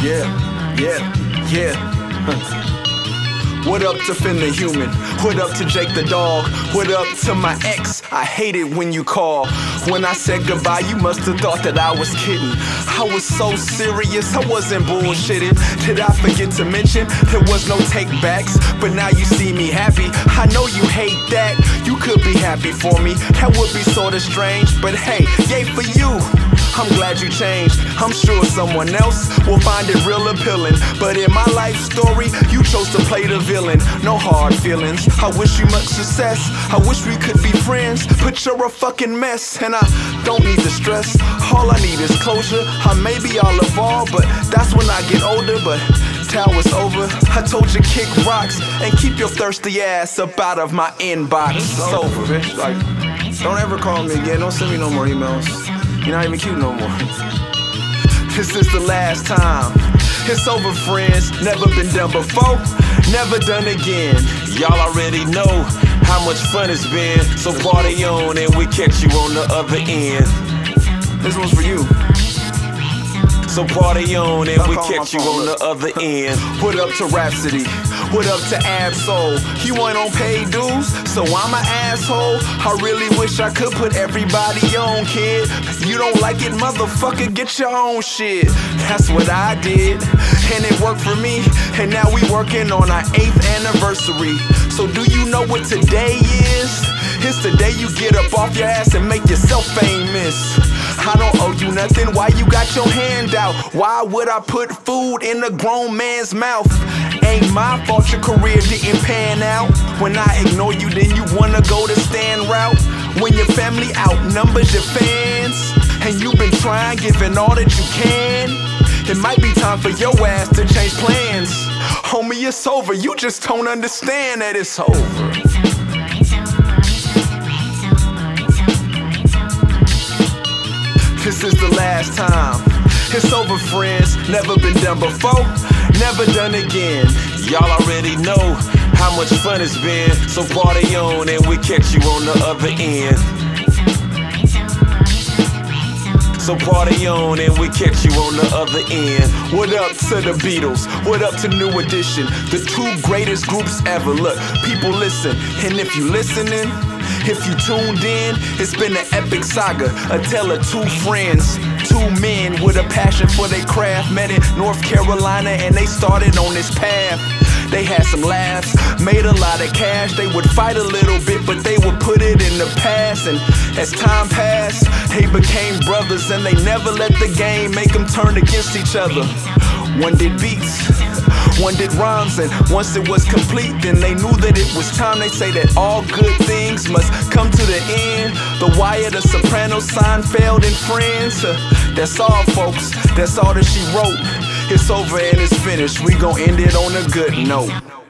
Yeah, yeah, yeah. What up to Finn the Human? What up to Jake the Dog? What up to my ex? I hate it when you call. When I said goodbye, you must have thought that I was kidding. I was so serious, I wasn't bullshitting. Did I forget to mention there was no take backs? But now you see me happy. I know you hate that. You could be happy for me. That would be sorta strange. But hey, yay for you. I'm glad you changed. I'm sure someone else will find it real appealing. But in my life story, you chose to play the villain. No hard feelings. I wish you much success. I wish we could be friends. But you're a fucking mess, and I don't need the stress. All I need is closure. I maybe I'll evolve, but that's when I get older. But now it's over. I told you kick rocks and keep your thirsty ass up out of my inbox. It's over, bitch. Like, don't ever call me again. Don't send me no more emails. You're not even cute no more. This is the last time. It's over, friends. Never been done before, never done again. Y'all already know how much fun it's been. So party on and we catch you on the other end. This one's for you. So party on and we catch you on the other end. What up to Rhapsody? What up to Ab-Soul? You ain't on paid dues, so I'm an asshole. I really wish I could put everybody on, kid. You don't like it, motherfucker, get your own shit. That's what I did, and it worked for me. And now we working on our 8th anniversary. So do you know what today is? It's the day you get up off your ass and make yourself famous. I don't owe you nothing, why you got your hand out? Why would I put food in a grown man's mouth? Ain't my fault your career didn't pan out. When I ignore you, then you wanna go the stand route. When your family outnumbers your fans, and you've been trying, giving all that you can, it might be time for your ass to change plans. Homie, it's over, you just don't understand that it's over. This is the last time. It's over, friends. Never been done before, never done again. Y'all already know how much fun it's been. So party on and we catch you on the other end. So party on and we catch you on the other end. What up to the Beatles? What up to New Edition? The 2 greatest groups ever. Look, people listen, and if you listening, if you tuned in, it's been an epic saga. A tale of 2 friends, 2 men with a passion for their craft. Met in North Carolina and they started on this path. They had some laughs, made a lot of cash. They would fight a little bit, but they would put it in the past. And as time passed, they became brothers, and they never let the game make them turn against each other. One did beats, one did rhymes, and once it was complete, then they knew that it was time. They say that all good things must come to the end. The Wire, The Sopranos, Seinfeld, and Friends. That's all, folks, that's all that she wrote. It's over and it's finished, we gon' end it on a good note.